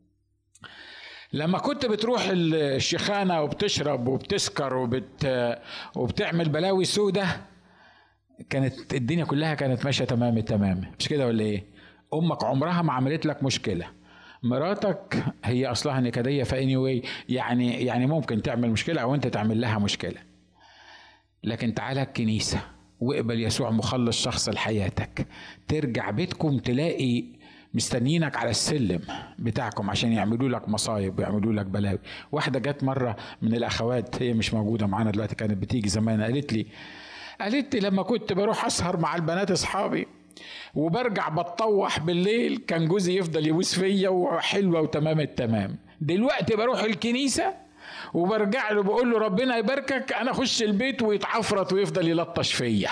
لما كنت بتروح الشيخانة وبتشرب وبتسكر وبت وبتعمل بلاوي سودة كانت الدنيا كلها كانت ماشية تمام التمام، مش كده ولا ايه؟ امك عمرها ما عملت لك مشكلة، مراتك هي اصلها نكدية فاني واي يعني يعني ممكن تعمل مشكلة او انت تعمل لها مشكلة. لكن تعالى الكنيسة واقبل يسوع مخلص شخص لحياتك، ترجع بيتكم تلاقي مستنيينك على السلم بتاعكم عشان يعملوا لك مصايب ويعملوا لك بلاوي. واحدة جت مرة من الأخوات، هي مش موجودة معانا دلوقتي، كانت بتيجي زمان، قالت لي قالت لي لما كنت بروح أسهر مع البنات أصحابي وبرجع بتطوح بالليل كان جوزي يفضل يبوس فيا وحلوة وتمام التمام. دلوقتي بروح الكنيسة وبرجع له بقول له ربنا يباركك، انا اخش البيت ويتعفرت ويفضل يلطش فيا.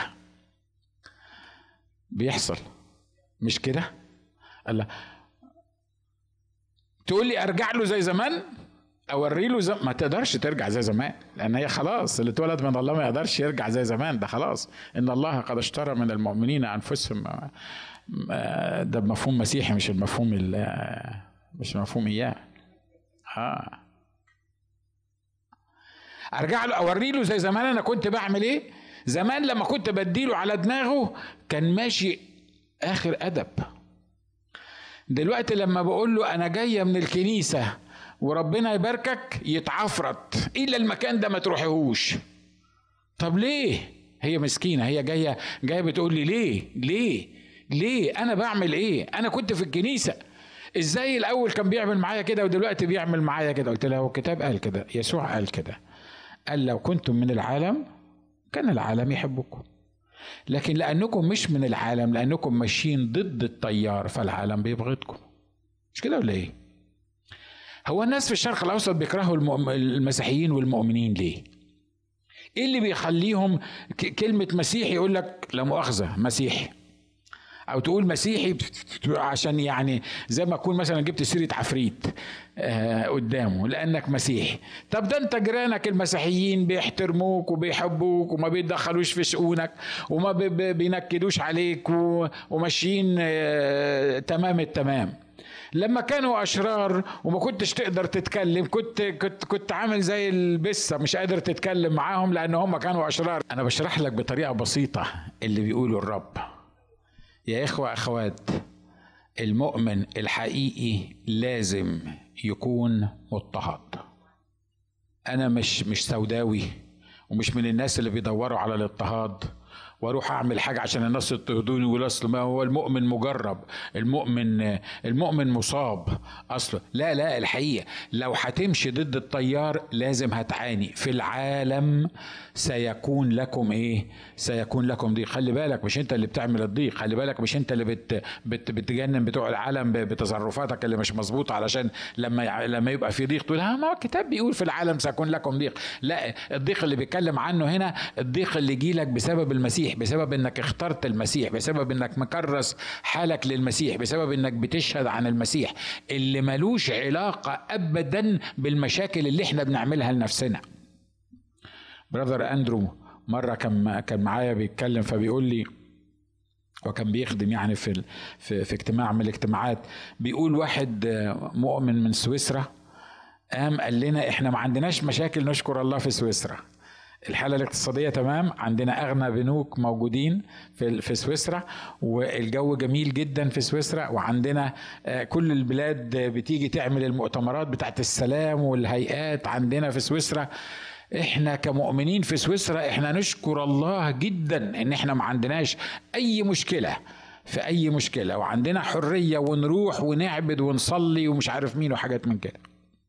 بيحصل مش كده؟ الله، تقول لي ارجع له زي زمان؟ اوري له زم... ما تقدرش ترجع زي زمان، لان هي خلاص اللي اتولد من الله ما يقدرش يرجع زي زمان، ده خلاص. ان الله قد اشترى من المؤمنين انفسهم، ده بمفهوم مسيحي مش المفهوم مش المفهوم اياه. اه ارجع له اوري له زي زمان انا كنت بعمل ايه. زمان لما كنت بديله على دماغه كان ماشي اخر ادب. دلوقتي لما بقول له انا جايه من الكنيسه وربنا يباركك يتعفرت، الا المكان ده ما تروحيهوش. طب ليه؟ هي مسكينه، هي جايه جايه بتقول لي ليه ليه ليه انا بعمل ايه؟ انا كنت في الكنيسه، ازاي الاول كان بيعمل معايا كده ودلوقتي بيعمل معايا كده؟ قلت لها هو الكتاب قال كده، يسوع قال كده، قال لو كنتم من العالم كان العالم يحبكم، لكن لانكم مش من العالم، لانكم ماشيين ضد التيار، فالعالم بيبغضكم. مش كده ولا ايه؟ هو الناس في الشرق الاوسط بيكرهوا المسيحيين والمؤمنين ليه؟ ايه اللي بيخليهم كلمه مسيحي يقول لك لا مؤاخذه مسيحي، او تقول مسيحي عشان يعني زي ما اكون مثلا جبت سيره عفريت آه قدامه لانك مسيحي. طب ده انت جيرانك المسيحيين بيحترموك وبيحبوك وما بيتدخلوش في شؤونك وما بينكدوش عليك وماشيين آه تمام التمام. لما كانوا اشرار وما كنتش تقدر تتكلم كنت كنت كنت عامل زي البسه مش قادر تتكلم معاهم لان هم كانوا اشرار. انا بشرح لك بطريقه بسيطه اللي بيقوله الرب. يا إخوة أخوات، المؤمن الحقيقي لازم يكون مضطهد. أنا مش مش سوداوي ومش من الناس اللي بيدوروا على الاضطهاد واروح اعمل حاجه عشان الناس يضطهدوني ولا اصل ما هو المؤمن مجرب، المؤمن المؤمن مصاب اصله. لا لا الحقيقه لو هتمشي ضد التيار لازم هتعاني. في العالم سيكون لكم ايه؟ سيكون لكم ضيق. خلي بالك مش انت اللي بتعمل الضيق، خلي بالك مش انت اللي بت بت بتجنن بتوع العالم بتصرفاتك اللي مش مظبوطه علشان لما لما يبقى في ضيق تقول ها ما هو الكتاب بيقول في العالم سيكون لكم ضيق. لا، الضيق اللي بيتكلم عنه هنا الضيق اللي يجيلك بسبب المسيح، بسبب انك اخترت المسيح، بسبب انك مكرس حالك للمسيح، بسبب انك بتشهد عن المسيح، اللي ملوش علاقة ابدا بالمشاكل اللي احنا بنعملها لنفسنا. براذر اندرو مرة كان كان معايا بيتكلم فبيقول لي، وكان بيخدم يعني في في, في اجتماع من الاجتماعات، بيقول واحد مؤمن من سويسرا قام قال لنا احنا ما عندناش مشاكل نشكر الله في سويسرا، الحالة الاقتصادية تمام، عندنا أغنى بنوك موجودين في في سويسرا، والجو جميل جدا في سويسرا، وعندنا كل البلاد بتيجي تعمل المؤتمرات بتاعت السلام والهيئات عندنا في سويسرا. احنا كمؤمنين في سويسرا احنا نشكر الله جدا ان احنا ما عندناش اي مشكلة في اي مشكلة، وعندنا حرية ونروح ونعبد ونصلي ومش عارف مين وحاجات من كده.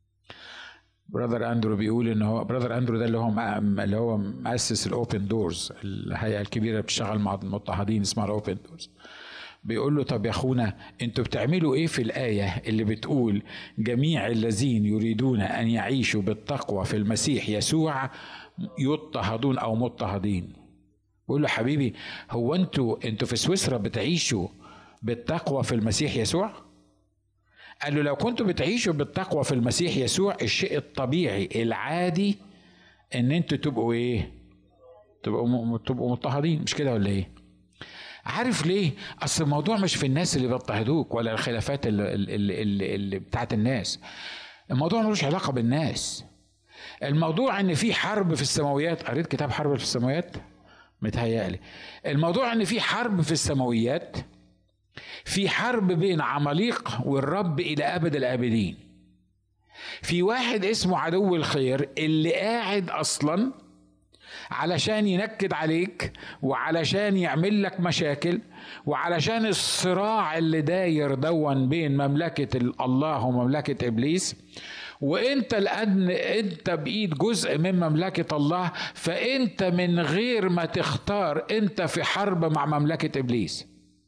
براذر اندرو بيقول ان هو براذر اندرو ده اللي هو اللي هو مؤسس الاوبن دورز، الهيئه الكبيره اللي بتشتغل مع المضطهدين اسمها الاوبن دورز. بيقول له طب يا اخونا انتوا بتعملوا ايه في الايه اللي بتقول جميع الذين يريدون ان يعيشوا بالتقوى في المسيح يسوع يضطهدون او مضطهدين؟ بيقول له حبيبي هو انتوا انتوا في سويسرا بتعيشوا بالتقوى في المسيح يسوع؟ قال له لو كنتوا بتعيشوا بالتقوى في المسيح يسوع الشيء الطبيعي العادي ان انتوا تبقوا ايه؟ تبقوا تبقوا مضطهدين، مش كده ولا ايه؟ عارف ليه؟ اصل الموضوع مش في الناس اللي بيضطهدوك ولا الخلافات اللي, اللي, اللي, اللي بتاعت الناس. الموضوع ملوش علاقه بالناس. الموضوع ان في حرب في السماويات. قريت كتاب حرب في السماويات؟ متهيألي. الموضوع ان في حرب في السماويات، في حرب بين عماليق والرب إلى أبد الآبدين. في واحد اسمه عدو الخير اللي قاعد أصلا علشان ينكد عليك وعلشان يعمل لك مشاكل وعلشان الصراع اللي داير دون بين مملكة الله ومملكة إبليس، وانت الان انت بإيد جزء من مملكة الله، فانت من غير ما تختار انت في حرب مع مملكة إبليس.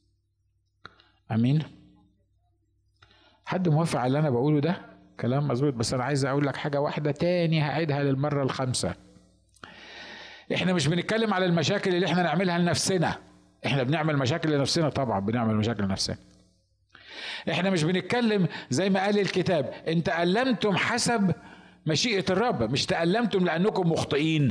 امين؟ حد موافق على اللي انا بقوله ده؟ كلام مظبوط. بس انا عايز اقول لك حاجه واحده تاني هعيدها للمره الخامسه. احنا مش بنتكلم على المشاكل اللي احنا نعملها لنفسنا. احنا بنعمل مشاكل لنفسنا طبعا، بنعمل مشاكل لنفسنا. احنا مش بنتكلم زي ما قال الكتاب ان تألمتم حسب مشيئة الرب، مش تألمتم لأنكم مخطئين.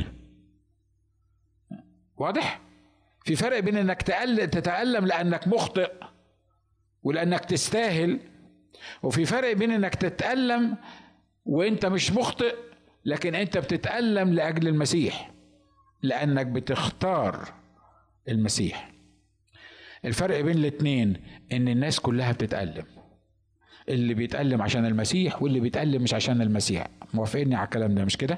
واضح؟ في فرق بين انك تتألم لأنك مخطئ ولأنك تستاهل، وفي فرق بين انك تتألم وانت مش مخطئ لكن انت بتتألم لأجل المسيح، لأنك بتختار المسيح. الفرق بين الاتنين ان الناس كلها بتتألم، اللي بيتألم عشان المسيح واللي بيتألم مش عشان المسيح. موافقيني على الكلام ده مش كده؟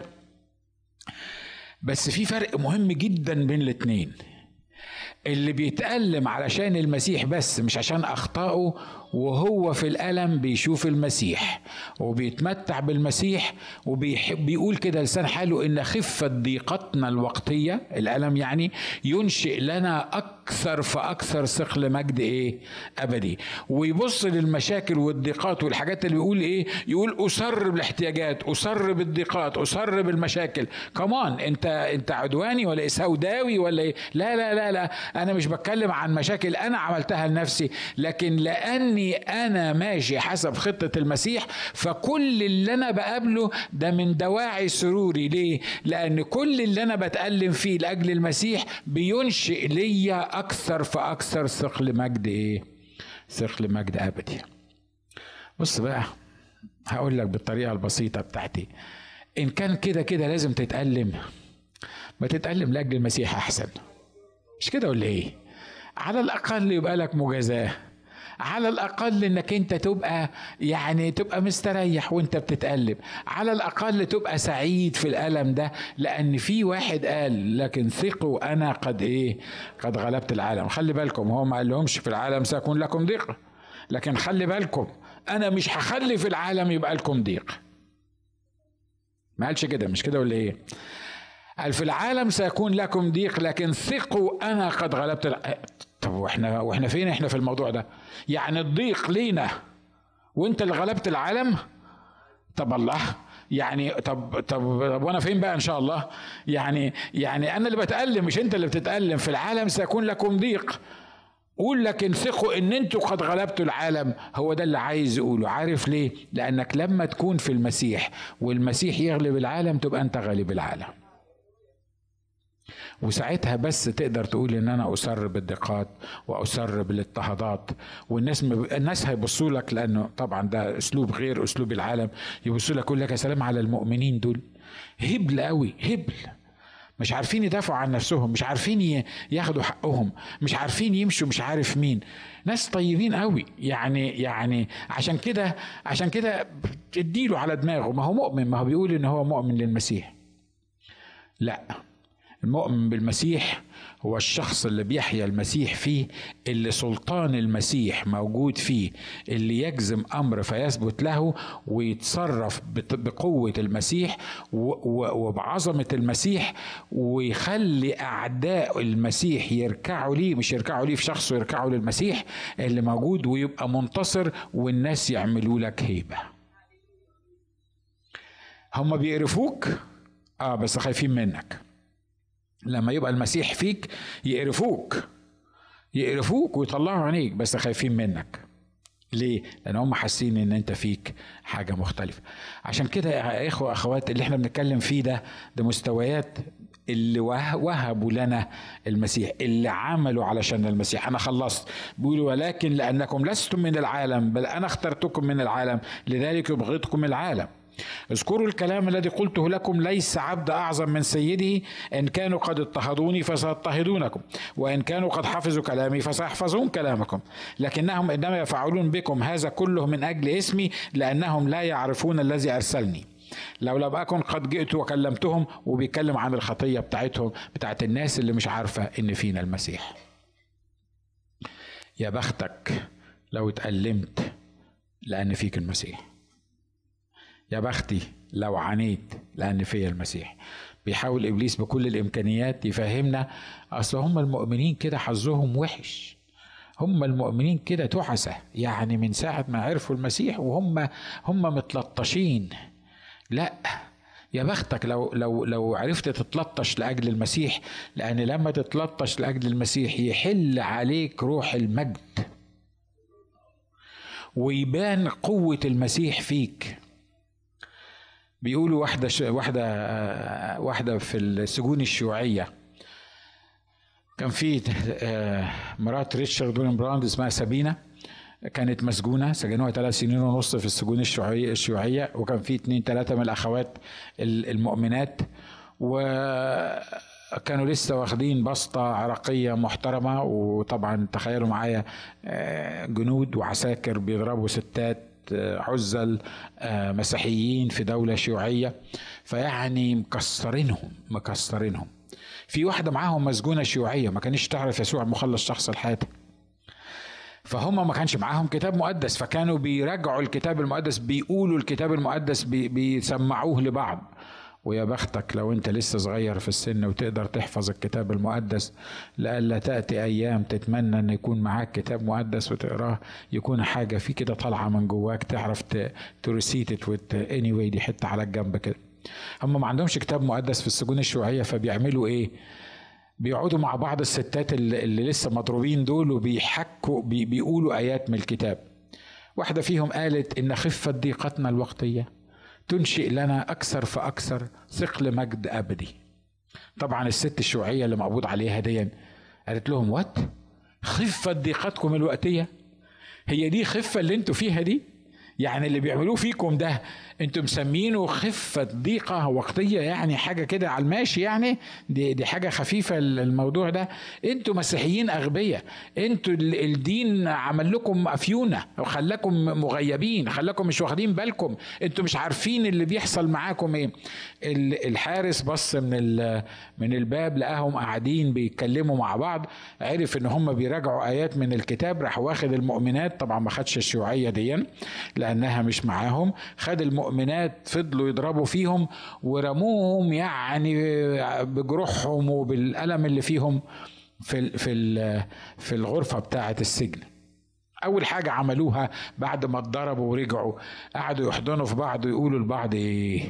بس في فرق مهم جدا بين الاتنين. اللي بيتألم علشان المسيح بس مش عشان أخطائه، وهو في الألم بيشوف المسيح وبيتمتع بالمسيح وبيقول كده لسان حاله إن خفة ضيقتنا الوقتية، الألم يعني، ينشئ لنا أكثر فأكثر ثقل مجد إيه؟ أبدي. ويبص للمشاكل والضيقات والحاجات اللي بيقول إيه؟ يقول أسر بالاحتياجات، أسر بالضيقات، أسر بالمشاكل. كمان أنت أنت عدواني ولا إيه؟ سوداوي ولا إيه؟ لا لا لا لا، أنا مش بتكلم عن مشاكل أنا عملتها لنفسي، لكن لأني أنا ماشي حسب خطة المسيح، فكل اللي أنا بقابله ده من دواعي سروري. ليه؟ لأن كل اللي أنا بتألم فيه لأجل المسيح بينشئ ليا أكثر فأكثر ثقل مجد إيه؟ ثقل مجد أبدي. بص بقى، هقول لك بالطريقة البسيطة بتاعتي، إن كان كده كده لازم تتألم، ما تتألم لأجل المسيح أحسن. مش كده ولا إيه؟ على الأقل يبقى لك مجازاة، على الأقل إنك أنت تبقى يعني تبقى مستريح وأنت بتتألم، على الأقل تبقى سعيد في الألم ده، لأن في واحد قال لكن ثقوا أنا قد إيه؟ قد غلبت العالم. خلي بالكم، هو ما قال لهمش في العالم سيكون لكم ضيق، لكن خلي بالكم أنا مش هخلي في العالم يبقى لكم ضيق. ما قالش كده؟ مش كده ولا إيه؟ قال في العالم سيكون لكم ضيق لكن ثقوا أنا قد غلبت العالم. طب واحنا واحنا فين احنا في الموضوع ده؟ يعني الضيق لينا وانت اللي غلبت العالم؟ طب الله، يعني طب طب, طب وانا فين بقى ان شاء الله؟ يعني يعني انا اللي بتألم مش انت اللي بتتألم. في العالم سيكون لكم ضيق، قول لكن ثقوا ان انتوا قد غلبتوا العالم. هو ده اللي عايز يقوله. عارف ليه؟ لانك لما تكون في المسيح والمسيح يغلب العالم تبقى انت غالب العالم، وساعتها بس تقدر تقول ان انا اسر بالضيقات واسر بالاضطهادات. والناس م... الناس هيبصوا لك، لانه طبعا ده اسلوب غير اسلوب العالم، يبصوا لك يقول لك يا سلام على المؤمنين دول، هبل قوي، هبل، مش عارفين يدافعوا عن نفسهم، مش عارفين ياخدوا حقهم، مش عارفين يمشوا مش عارف مين. ناس طيبين قوي يعني يعني عشان كده عشان كده اديله على دماغه، ما هو مؤمن، ما هو بيقول ان هو مؤمن للمسيح. لا، المؤمن بالمسيح هو الشخص اللي بيحيا المسيح فيه، اللي سلطان المسيح موجود فيه، اللي يجزم أمر فيثبت له ويتصرف بقوة المسيح وبعظمة المسيح، ويخلي أعداء المسيح يركعوا ليه، مش يركعوا ليه في شخصه، يركعوا للمسيح اللي موجود، ويبقى منتصر والناس يعملوا لك هيبة. هم بيقرفوك آه بس خايفين منك. لما يبقى المسيح فيك يقرفوك يقرفوك ويطلعوا عينيك بس خايفين منك. ليه؟ لأن هم حاسين ان انت فيك حاجة مختلفة. عشان كده يا اخوة اخوات، اللي احنا بنتكلم فيه ده ده مستويات اللي وهبوا لنا المسيح، اللي عملوا علشان المسيح. انا خلصت، بيقولوا ولكن لأنكم لستم من العالم بل انا اخترتكم من العالم لذلك يبغضكم العالم. اذكروا الكلام الذي قلته لكم، ليس عبد أعظم من سيده، إن كانوا قد اضطهدوني فسيضطهدونكم، وإن كانوا قد حفظوا كلامي فسيحفظون كلامكم، لكنهم إنما يفعلون بكم هذا كله من أجل اسمي، لأنهم لا يعرفون الذي أرسلني. لو لم أكن قد جئت وكلمتهم. وبيتكلم عن الخطية بتاعتهم، بتاعت الناس اللي مش عارفة إن فينا المسيح. يا بختك لو اتألمت لأن فيك المسيح، يا بختي لو عانيت لأن فيا المسيح. بيحاول إبليس بكل الإمكانيات يفهمنا أصل هم المؤمنين كده حظهم وحش، هم المؤمنين كده تعسة، يعني من ساعة ما عرفوا المسيح وهم هم متلطشين. لا، يا بختك لو لو لو عرفت تتلطش لأجل المسيح، لأن لما تتلطش لأجل المسيح يحل عليك روح المجد ويبان قوة المسيح فيك. بيقولوا واحدة ش... واحدة آه، واحدة في السجون الشيوعية كان في آه، مرات ريتشارد ويليام اسمها سابينا، كانت مسجونة، سجنوها ثلاث سنين ونص في السجون الشيوعية الشيوعية وكان في اتنين تلاتة من الأخوات المؤمنات، وكانوا لسه واخدين بسطة عراقية محترمة. وطبعا تخيلوا معايا جنود وعساكر بيضربوا ستات عزل مسيحيين في دولة شيوعية، فيعني مكسرينهم مكسرينهم. في واحدة معاهم مسجونة شيوعية ما كانش تعرف يسوع مخلص شخص لحياتها، فهم ما كانش معاهم كتاب مقدس، فكانوا بيراجعوا الكتاب المقدس، بيقولوا الكتاب المقدس، بي بيسمعوه لبعض. ويا بختك لو انت لسه صغير في السن وتقدر تحفظ الكتاب المقدس، لألا تأتي أيام تتمنى أن يكون معاك كتاب مقدس وتقراه، يكون حاجة في كده طالعة من جواك تعرف ترسيتت وت anyway دي حتة على الجنب كده. هم ما عندهمش كتاب مقدس في السجون الشيوعية، فبيعملوا ايه؟ بيقعدوا مع بعض الستات اللي, اللي لسه مضروبين دول وبيحكوا بي بيقولوا آيات من الكتاب. واحدة فيهم قالت إن خفة ضيقتنا الوقتية تنشئ لنا أكثر فأكثر ثقل مجد أبدي. طبعا الست الشيوعية اللي مقبوض عليها دي قالت لهم وات؟ خفة ضيقتكم الوقتية؟ هي دي خفة اللي انتوا فيها دي؟ يعني اللي بيعملوه فيكم ده انتوا مسمينه خفة ضيقة وقتية، يعني حاجة كده على الماشي، يعني دي, دي حاجة خفيفة الموضوع ده. انتوا مسيحيين أغبياء، انتوا الدين عمل لكم أفيونة وخلاكم مغيبين، خلاكم مش واخدين بالكم، انتوا مش عارفين اللي بيحصل معاكم ايه. الحارس بص من من الباب لقاهم قاعدين بيتكلموا مع بعض، عرف ان هم بيراجعوا آيات من الكتاب، راح واخد المؤمنات، طبعا ما خدش الشيوعية دي لأنها مش معاهم، خد المؤمنات فضلوا يضربوا فيهم ورموهم يعني بجروحهم وبالألم اللي فيهم في في في الغرفة بتاعة السجن. أول حاجة عملوها بعد ما اتضربوا ورجعوا، قعدوا يحضنوا في بعض ويقولوا لبعض إيه؟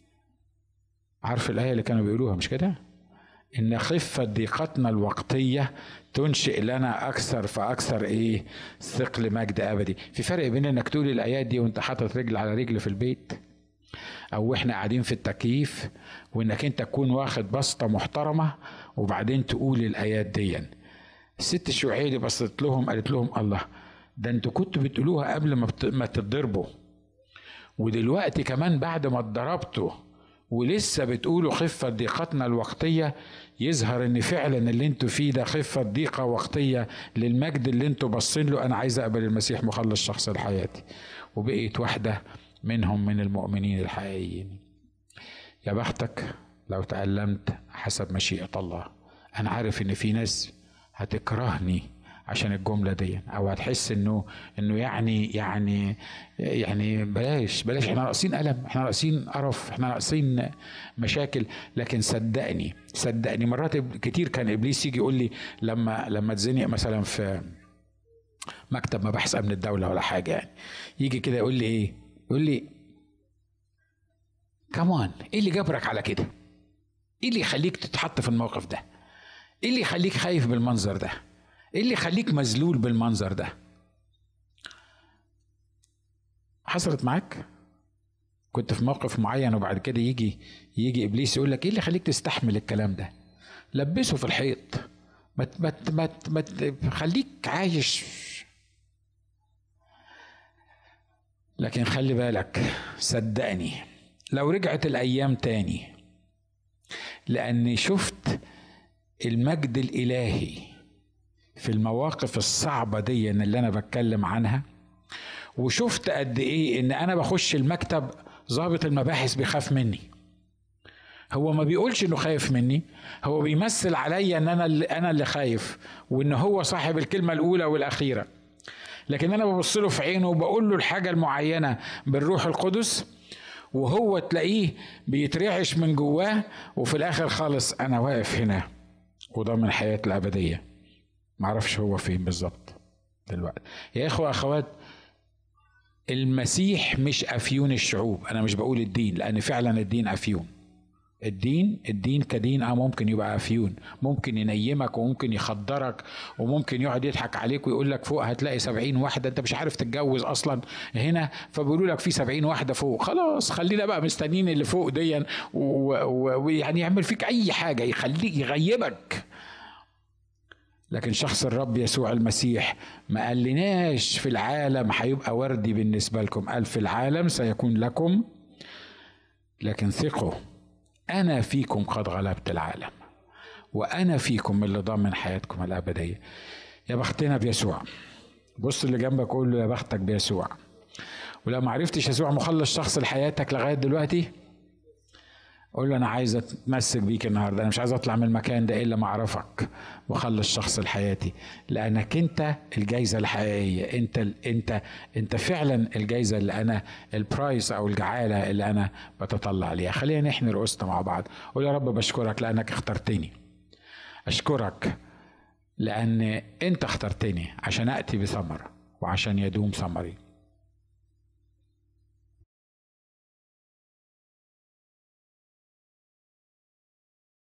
عارف الآية اللي كانوا بيقولوها مش كده؟ إن خفة ضيقتنا الوقتية تنشئ لنا أكثر فأكثر إيه؟ ثقل مجد أبدي. في فرق بين إنك تقول الآيات دي وإنت حاطط رجل على رجل في البيت، أو إحنا قاعدين في التكييف، وإنك أنت تكون واخد بسطة محترمة وبعدين تقول الآيات دي. الست الشيوعية دي بصت لهم قالت لهم الله، ده أنتوا كنتوا بتقولوها قبل ما, بت... ما تتضربوا، ودلوقتي كمان بعد ما اتضربتوا ولسه بتقولوا خفة ضيقتنا الوقتية. يظهر ان فعلا اللي انتوا فيه ده خفة ضيقة وقتية للمجد اللي انتوا باصين له. انا عايز اقبل المسيح مخلص شخص لحياتي. وبقيت واحدة منهم من المؤمنين الحقيقيين. يا بختك لو تألمت حسب مشيئة الله. انا عارف ان في ناس هتكرهني عشان الجملة دي، او هتحس انه انه يعني يعني يعني بلاش بلاش احنا ناقصين ألم، احنا ناقصين قرف، احنا ناقصين مشاكل. لكن صدقني صدقني مرات كتير كان ابليس يجي يقول لي لما لما اتزنق مثلا في مكتب مباحث امن الدولة ولا حاجة، يعني يجي كده يقول لي ايه؟ يقول لي كمان ايه اللي جبرك على كده؟ ايه اللي يخليك تتحط في الموقف ده؟ ايه اللي يخليك خايف بالمنظر ده؟ ايه اللي يخليك مذلول بالمنظر ده؟ حصلت معاك؟ كنت في موقف معين وبعد كده يجي يجي ابليس يقول لك ايه اللي يخليك تستحمل الكلام ده؟ لبسه في الحيط، ما ما ما ما خليك عايش. لكن خلي بالك صدقني لو رجعت الايام تاني، لاني شفت المجد الالهي في المواقف الصعبة دي اللي أنا بتكلم عنها، وشفت قد إيه إن أنا بخش المكتب ضابط المباحث بيخاف مني. هو ما بيقولش إنه خايف مني، هو بيمثل عليا إن أنا اللي أنا اللي خايف، وإن هو صاحب الكلمة الأولى والأخيرة. لكن أنا ببص له في عينه وبقول له الحاجة المعينة بالروح القدس، وهو تلاقيه بيترعش من جواه، وفي الآخر خالص أنا واقف هنا وضامن الحياة الأبدية. معرفش هو فين بالظبط دلوقتي. يا اخوة اخوات، المسيح مش افيون الشعوب. انا مش بقول الدين، لان فعلا الدين افيون، الدين الدين كدين اه ممكن يبقى افيون، ممكن ينيمك وممكن يخدرك وممكن يقعد يضحك عليك ويقول لك فوق هتلاقي سبعين واحدة انت مش عارف تتجوز اصلا هنا، فبيقولوا لك في سبعين واحدة فوق. خلاص خلينا بقى مستنيين اللي فوق دي، ويعني يعمل فيك اي حاجة يخليك يغيبك. لكن شخص الرب يسوع المسيح ما قالناش في العالم هيبقى وردي بالنسبة لكم، قال في العالم سيكون لكم لكن ثقوا أنا فيكم قد غلبت العالم، وأنا فيكم اللي ضامن حياتكم الأبدية. يا بختنا بيسوع. بص اللي جنبك قول له يا بختك بيسوع. ولو ما عرفتش يسوع مخلص شخص لحياتك لغاية دلوقتي، قول له أنا عايز أتمسك بيك النهاردة، أنا مش عايز أطلع من المكان ده إلا ما أعرفك وأخلص شخص لحياتي، لأنك أنت الجايزة الحقيقية، أنت أنت أنت فعلا الجايزة اللي أنا البرايس أو الجعالة اللي أنا بتطلع عليها. خلينا نحن رؤوسنا مع بعض. قول يا رب بشكرك لأنك اخترتني، أشكرك لأن أنت اخترتني عشان أتي بثمر وعشان يدوم ثمري.